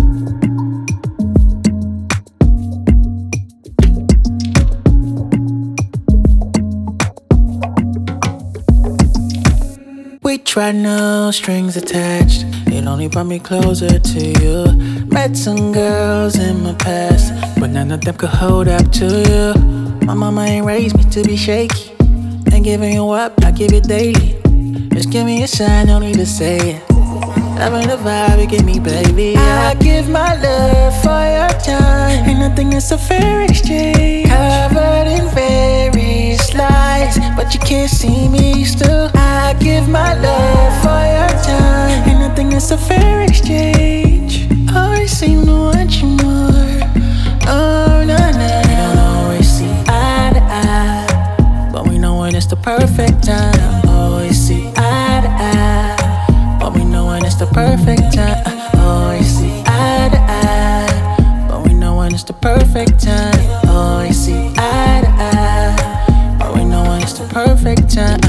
We tried, no strings attached. It only brought me closer to you. Met some girls in my past, but none of them could hold up to you. My mama ain't raised me to be shaky. Ain't giving you up, I give it daily. Just give me a sign, don't need to say it. Loving the vibe you give me, baby. I give my love for your time. Ain't nothing that's a fair exchange. Covered in various lies, but you can't see me still. I give my love for your time. Ain't nothing that's a fair exchange. Always seem to want you more. Oh, nah, nah. We don't always see eye to eye, but we know when it's the perfect time. Always see eye to eye, but we know when it's the perfect time. Always see eye to eye, but we know when it's the perfect time. Always see eye to eye, but we know when it's the perfect time.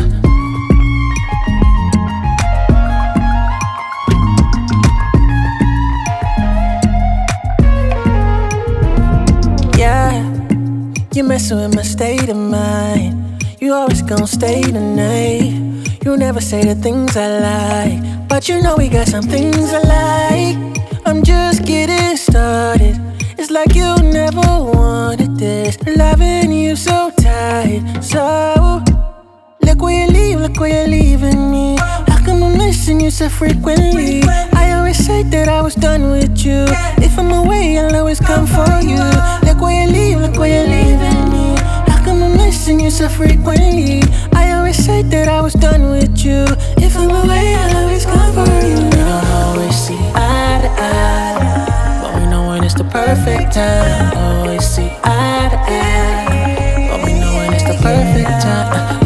You messing with my state of mind. You always gon' stay the night. You never say the things I like, but you know we got some things I like. I'm just getting started. It's like you never wanted this. Loving you so tight. So look where you're leaving me. How come I'm missing you so frequently? I always said that I was done with you. If I'm away, I'll always come for you. Look where you're leaving me. How come I'm missing you so frequently? I always said that I was done with you. If I'm away, I'll always come for you. We don't always see eye to eye, but we know when it's the perfect time. Always see eye to eye, but we know when it's the perfect time.